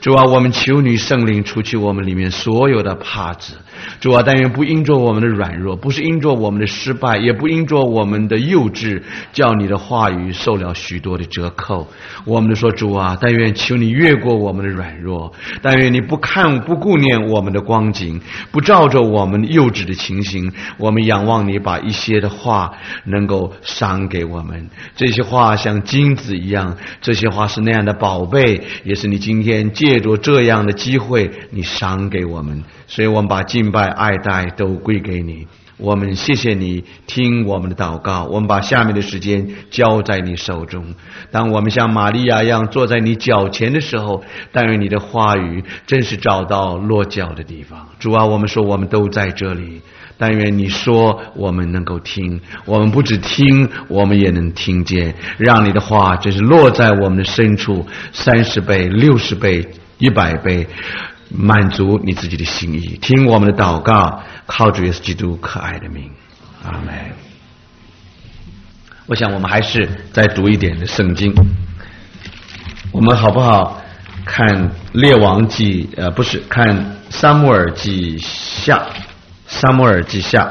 主啊，我们求你圣灵除去我们里面所有的帕子。主啊，但愿不因着我们的软弱，不是因着我们的失败，也不因着我们的幼稚，叫你的话语受了许多的折扣。我们就说，主啊，但愿求你越过我们的软弱，但愿你不顾念我们的光景，不照着我们幼稚的情形，我们仰望你把一些的话能够赏给我们。这些话像金子一样，这些话是那样的宝贝，也是你今天借着这样的机会你赏给我们。所以我们把敬拜爱戴都归给你，我们谢谢你听我们的祷告，我们把下面的时间交在你手中。当我们像玛利亚一样坐在你脚前的时候，但愿你的话语真是找到落脚的地方。主啊，我们说我们都在这里，但愿你说我们能够听，我们不只听，我们也能听见，让你的话真是落在我们的深处，30倍、60倍、100倍，满足你自己的心意。听我们的祷告，靠主耶稣基督可爱的名，阿们。我想我们还是再读一点的圣经，我们好不好看列王记不是看撒母耳记下，撒母耳记下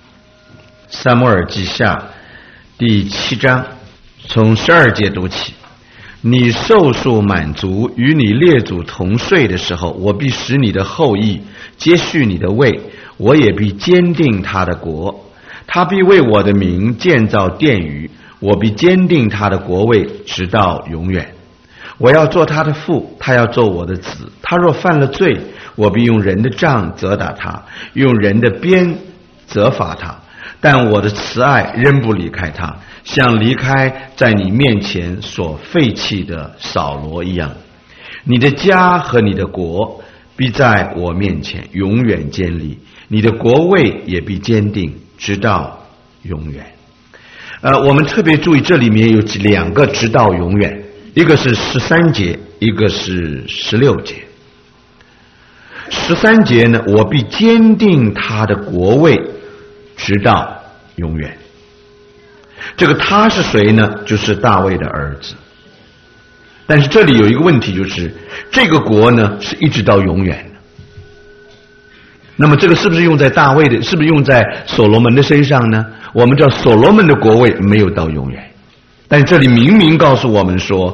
第7章，从12节读起。你寿数满足，与你列祖同岁的时候，我必使你的后裔接续你的位，我也必坚定他的国。他必为我的名建造殿宇，我必坚定他的国位直到永远。我要做他的父，他要做我的子。他若犯了罪，我必用人的杖责打他，用人的鞭责罚他。但我的慈爱仍不离开他，像离开在你面前所废弃的扫罗一样。你的家和你的国必在我面前永远坚立，你的国位也必坚定直到永远。我们特别注意这里面有2个直到永远，一个是13节，一个是16节。13节呢，我必坚定他的国位直到永远。这个他是谁呢？就是大卫的儿子。但是这里有一个问题，就是这个国呢是一直到永远的。那么这个是不是用在大卫的，是不是用在所罗门的身上呢？我们知道所罗门的国位没有到永远，但这里明明告诉我们说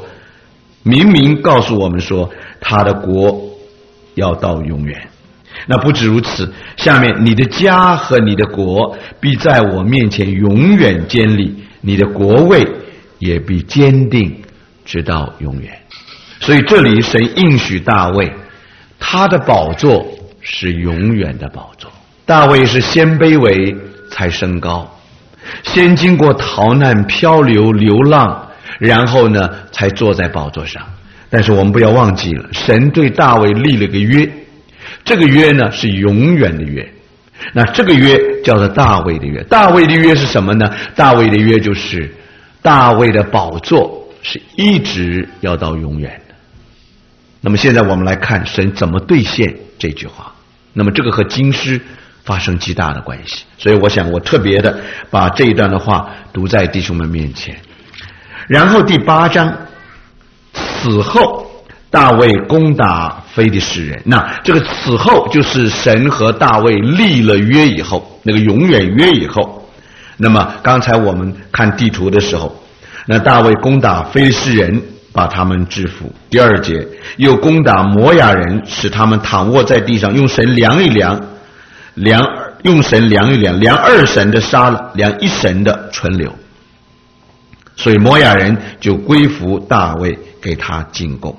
他的国要到永远。那不止如此，下面你的家和你的国必在我面前永远坚立，你的国位也必坚定直到永远。所以这里神应许大卫，他的宝座是永远的宝座。大卫是先卑微才升高，先经过逃难漂流流浪，然后呢才坐在宝座上。但是我们不要忘记了，神对大卫立了个约，这个约呢是永远的约。那这个约叫做大卫的约。大卫的约是什么呢？大卫的约就是大卫的宝座是一直要到永远的。那么现在我们来看神怎么兑现这句话。那么这个和经师发生极大的关系，所以我想我特别的把这一段的话读在弟兄们面前。然后第8章，此后大卫攻打非利士人。那这个此后就是神和大卫立了约以后，那个永远约以后。那么刚才我们看地图的时候，那大卫攻打非利士人，把他们制服。第2节，又攻打摩亚人，使他们躺卧在地上，用神量一量，用神量一量，量2神的杀了，量1神的存留。所以摩亚人就归服大卫，给他进贡。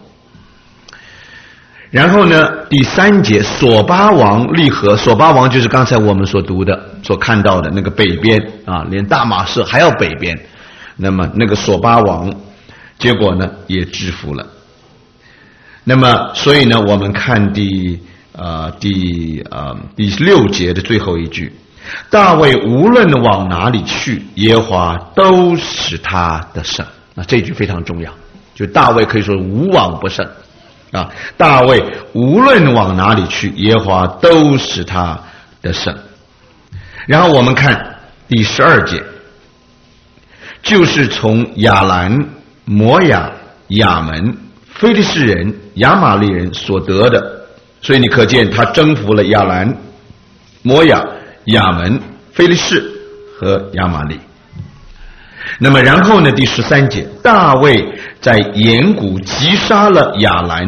然后呢，第3节，索巴王立合。索巴王就是刚才我们所读的所看到的那个北边啊，连大马士还要北边。那么那个索巴王结果呢也制服了。那么所以呢，我们看第6节的最后一句，大卫无论往哪里去，耶和华都使他得胜。那这句非常重要，就大卫可以说无往不胜啊！大卫无论往哪里去，耶和华都使他得胜。然后我们看第12节，就是从亚兰、摩亚、亚门、 非利士人、亚玛力人所得的。所以你可见他征服了亚兰、摩亚、亚门、非利士和亚玛力。那么然后呢，第13节，大卫在沿谷击杀了亚兰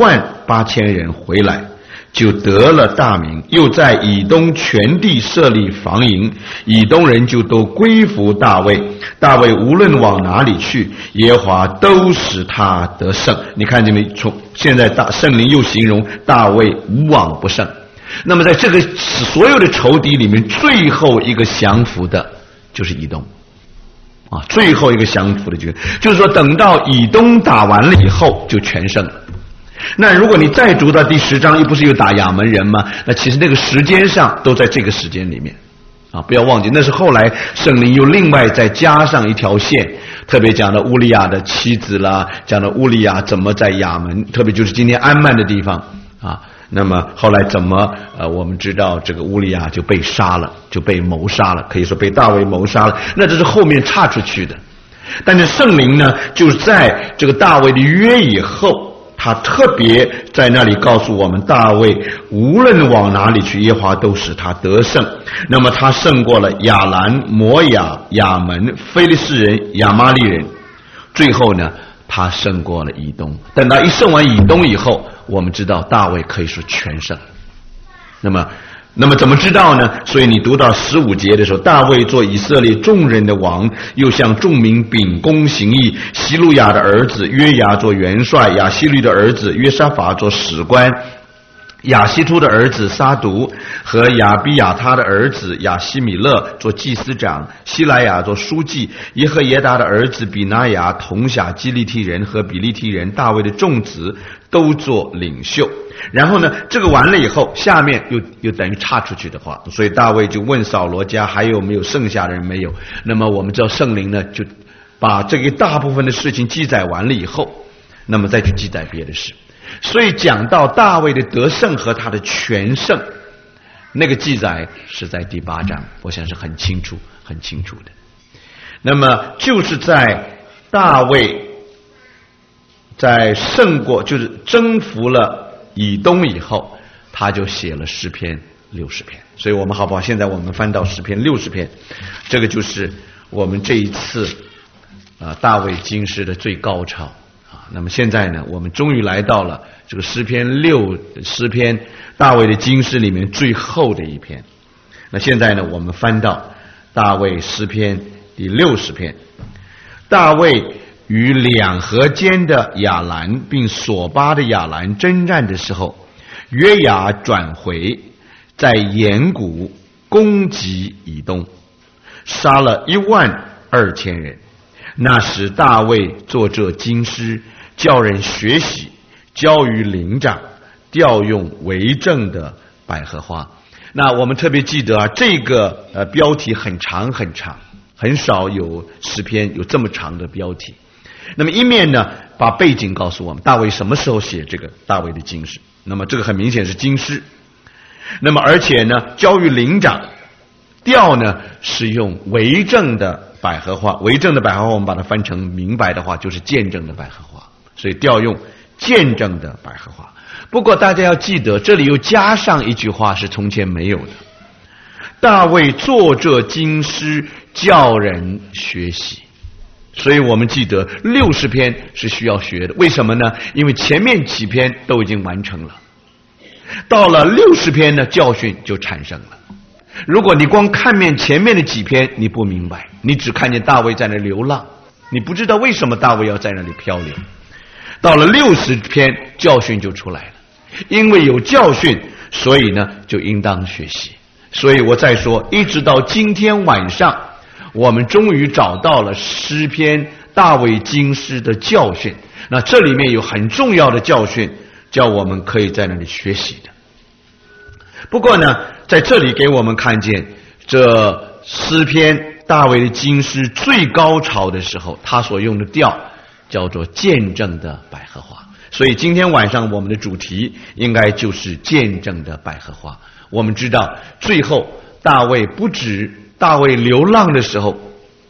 18000人回来，就得了大名，又在以东全地设立防营，以东人就都归服大卫。大卫无论往哪里去，耶和华都使他得胜。你看见没？从现在圣灵又形容大卫无往不胜。那么在这个所有的仇敌里面，最后一个降服的就是以东啊，最后一个降服的就是说，等到以东打完了以后，就全胜了。那如果你再读到第10章，又不是有打亚门人吗？那其实那个时间上都在这个时间里面啊，不要忘记，那是后来圣灵又另外再加上一条线，特别讲的乌利亚的妻子啦，讲的乌利亚怎么在亚门，特别就是今天安曼的地方啊。那么后来怎么我们知道这个乌利亚就被杀了，就被谋杀了，可以说被大卫谋杀了。那这是后面岔出去的。但是圣灵呢，就是在这个大卫的约以后，他特别在那里告诉我们，大卫无论往哪里去，耶和华都使他得胜。那么他胜过了亚兰、摩亚、亚门、非利士人、亚玛力人，最后呢，他胜过了以东。等到一胜完以东以后，我们知道大卫可以说全胜。那么怎么知道呢？所以你读到15节的时候，大卫做以色列众人的王，又向众民秉公行义。希路亚的儿子约雅做元帅，亚希律的儿子约沙法做史官，亚希突的儿子撒毒和亚比亚他的儿子亚希米勒做祭司长，希莱亚做书记，耶和耶达的儿子比拿雅同辖基利提人和比利提人，大卫的众子都做领袖。然后呢，这个完了以后，下面又等于岔出去的话，所以大卫就问扫罗家还有没有剩下的人没有。那么我们知道圣灵呢，就把这个大部分的事情记载完了以后，那么再去记载别的事。所以讲到大卫的得胜和他的全胜，那个记载是在第8章，我想是很清楚的。那么就是在大卫在胜过，就是征服了以东以后，他就写了诗篇60篇。所以我们好不好？现在我们翻到诗篇60篇，这个就是我们这一次大卫经诗的最高潮啊。那么现在呢，我们终于来到了这个诗篇大卫的经诗里面最后的一篇。那现在呢，我们翻到大卫诗篇第60篇。大卫与两河间的亚兰并索巴的亚兰征战的时候，约雅转回，在沿谷攻击以东，杀了12000人。那时大卫作这经诗，叫人学习，交于灵长，调用为政的百合花。那我们特别记得这个标题很长，很少有诗篇有这么长的标题。那么一面呢，把背景告诉我们大卫什么时候写这个大卫的经诗。那么这个很明显是经诗。那么而且呢，交于灵长，调呢是用为政的百合花。为政的百合花我们把它翻成明白的话，就是见证的百合花。所以调用见证的百合花。不过大家要记得，这里又加上一句话是从前没有的，大卫作这经诗，叫人学习。所以我们记得60篇是需要学的。为什么呢？因为前面几篇都已经完成了，到了60篇呢，教训就产生了。如果你光看前面的几篇，你不明白，你只看见大卫在那流浪，你不知道为什么大卫要在那里漂流。到了60篇，教训就出来了。因为有教训，所以呢就应当学习。所以我再说，一直到今天晚上，我们终于找到了诗篇大卫经诗的教训。那这里面有很重要的教训，叫我们可以在那里学习的。不过呢，在这里给我们看见这诗篇大卫的经诗最高潮的时候，他所用的调叫做见证的百合花。所以今天晚上我们的主题应该就是见证的百合花。我们知道最后大卫不止大卫流浪的时候，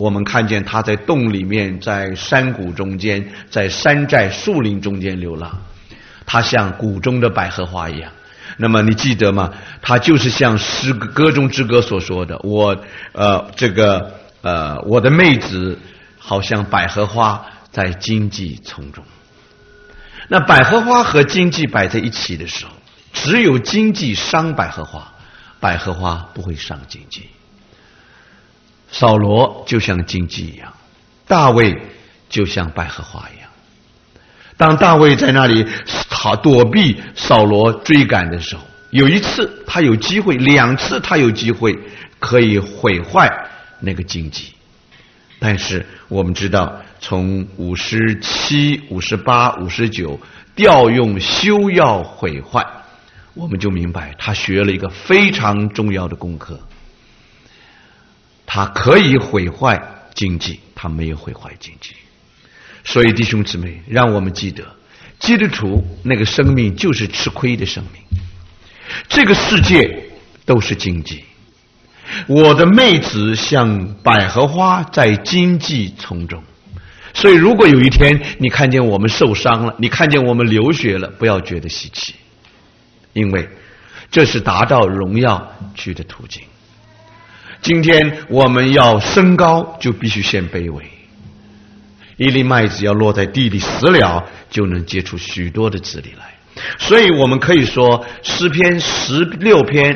我们看见他在洞里面，在山谷中间，在山寨树林中间流浪，他像谷中的百合花一样。那么你记得吗？他就是像歌中之歌所说的，我的妹子好像百合花在荆棘丛中。那百合花和荆棘摆在一起的时候，只有荆棘伤百合花，百合花不会伤荆棘。扫罗就像荆棘一样，大卫就像百合花一样。当大卫在那里躲避扫罗追赶的时候，有一次他有机会，2次他有机会可以毁坏那个荆棘，但是我们知道从57、58、59调用休要毁坏，我们就明白他学了一个非常重要的功课。他可以毁坏荆棘，他没有毁坏荆棘。所以弟兄姊妹，让我们记得，基督徒那个生命就是吃亏的生命。这个世界都是荆棘，我的妹子像百合花在荆棘丛中。所以如果有一天你看见我们受伤了，你看见我们流血了，不要觉得稀奇，因为这是达到荣耀去的途径。今天我们要升高，就必须先卑微。一粒麦子要落在地里死了，就能结出许多的子粒来。所以我们可以说诗篇16篇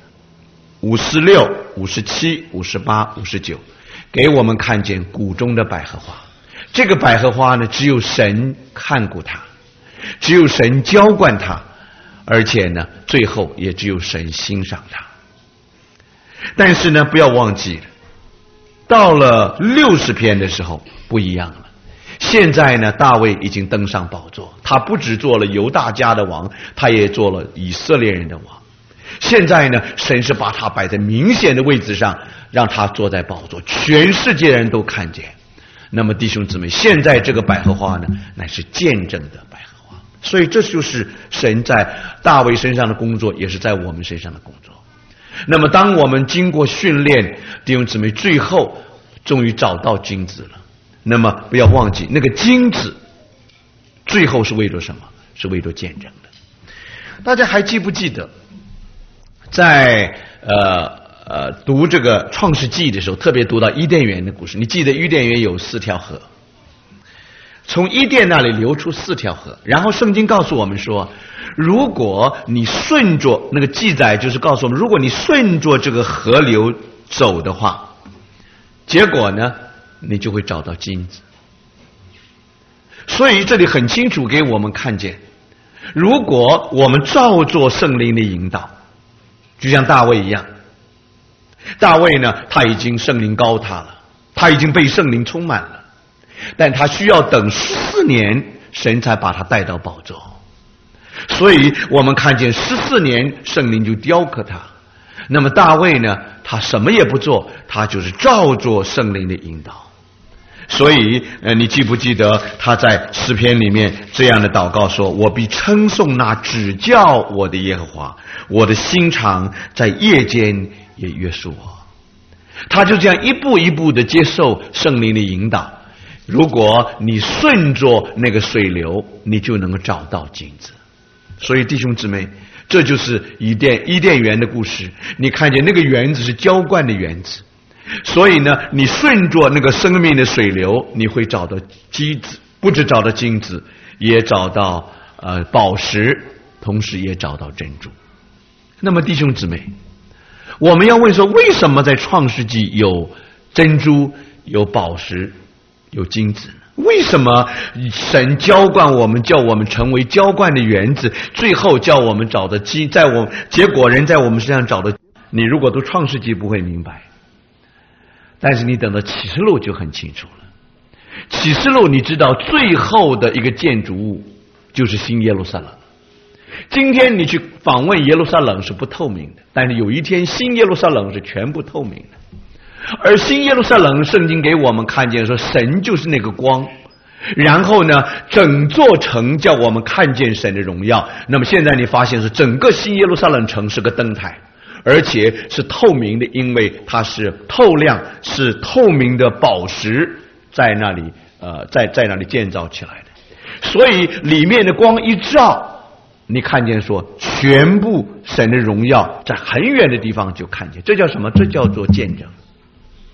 56、57、58、59给我们看见谷中的百合花。这个百合花呢，只有神看顾它，只有神浇灌它，而且呢最后也只有神欣赏它。但是呢，不要忘记了，到了60篇的时候不一样了。现在呢，大卫已经登上宝座，他不只做了犹大家的王，他也做了以色列人的王。现在呢，神是把他摆在明显的位置上，让他坐在宝座，全世界人都看见。那么弟兄姊妹，现在这个百合花呢，乃是见证的百合花。所以这就是神在大卫身上的工作，也是在我们身上的工作。那么当我们经过训练，弟兄姊妹，最后终于找到金子了。那么不要忘记，那个金子最后是为了什么？是为了见证的。大家还记不记得在读这个创世纪的时候，特别读到伊甸园的故事。你记得伊甸园有4条河，从伊甸那里流出4条河，然后圣经告诉我们说，如果你顺着那个记载，就是告诉我们，如果你顺着这个河流走的话，结果呢你就会找到金子。所以这里很清楚给我们看见，如果我们照做圣灵的引导，就像大卫一样，大卫呢他已经圣灵膏他了，他已经被圣灵充满了，但他需要等14年神才把他带到宝座。所以我们看见14年圣灵就雕刻他。那么大卫呢，他什么也不做，他就是照做圣灵的引导。所以你记不记得他在诗篇里面这样的祷告说，我必称颂那指教我的耶和华，我的心肠在夜间也约束我。他就这样一步一步的接受圣灵的引导。如果你顺着那个水流，你就能够找到金子。所以弟兄姊妹，这就是伊甸园的故事。你看见那个园子是浇灌的园子，所以呢，你顺着那个生命的水流，你会找到金子，不只找到金子，也找到宝石，同时也找到珍珠。那么弟兄姊妹，我们要问说，为什么在创世纪有珍珠、有宝石、有金子呢？为什么神浇灌我们，叫我们成为浇灌的园子，最后叫我们找的金，结果人在我们身上找的，你如果读创世纪不会明白，但是你等到启示录就很清楚了。启示录你知道最后的一个建筑物就是新耶路撒冷。今天你去访问耶路撒冷是不透明的，但是有一天新耶路撒冷是全部透明的。而新耶路撒冷圣经给我们看见说，神就是那个光，然后呢整座城叫我们看见神的荣耀。那么现在你发现是整个新耶路撒冷城是个灯台， 而且是透明的，因为它是透亮，是透明的宝石在那里在那里建造起来的。所以里面的光一照，你看见说全部神的荣耀在很远的地方就看见，这叫什么？这叫做见证。